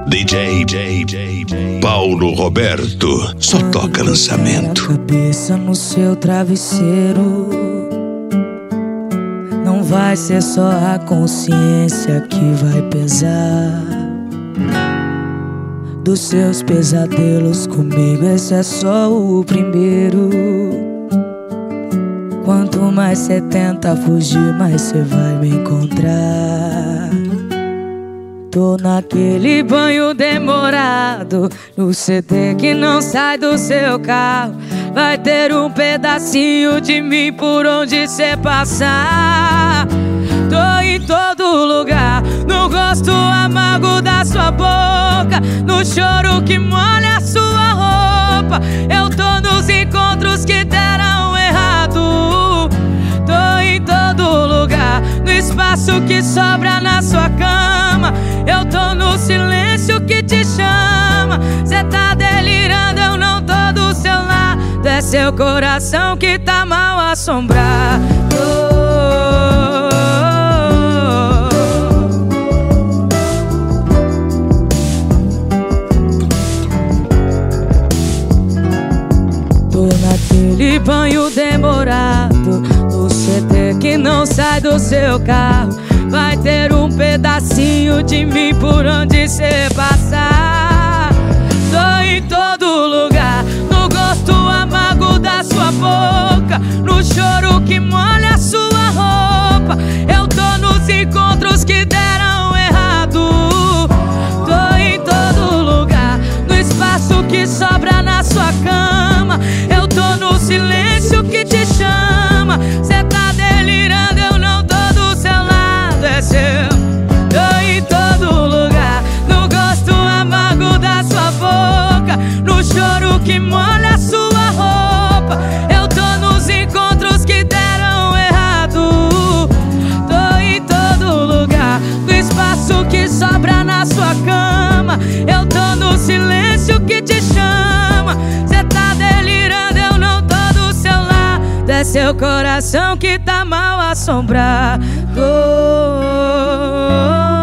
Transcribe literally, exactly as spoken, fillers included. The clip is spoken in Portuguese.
D J, J, J, J Paulo Roberto, só toca lançamento. Cabeça no seu travesseiro, não vai ser só a consciência que vai pesar. Dos seus pesadelos comigo, esse é só o primeiro. Quanto mais cê tenta fugir, mais cê vai me encontrar. Tô naquele banho demorado, no C D que não sai do seu carro. Vai ter um pedacinho de mim por onde cê passar. Tô em todo lugar, no gosto amargo da sua boca, no choro que molha a sua roupa. Eu tô nos encontros que deram errado. Tô em todo lugar, no espaço que sobra na sua cama. Eu tô no silêncio que te chama. Cê tá delirando, eu não tô do seu lado. É seu coração que tá mal assombrado. Tô naquele banho demorado, no C D que não sai do seu carro. Vai ter um pedacinho de mim por onde cê passar. Tô em todo lugar, no gosto amargo da sua boca, no choro que molha a sua roupa. Eu tô nos encontros que deram errado. Tô em todo lugar, no espaço que sobra na sua cama. Eu tô no silêncio que te chama. Cê tá delirando, eu não tô do seu lado. É seu. Tô em todo lugar, no gosto amargo da sua boca, no choro que molha a sua roupa. Eu tô nos encontros que deram errado. Tô em todo lugar, no espaço que sobra na sua cama. Eu tô no silêncio que te chama. Cê tá delirando, eu não tô do seu lado. É seu coração que tá mal assombrado.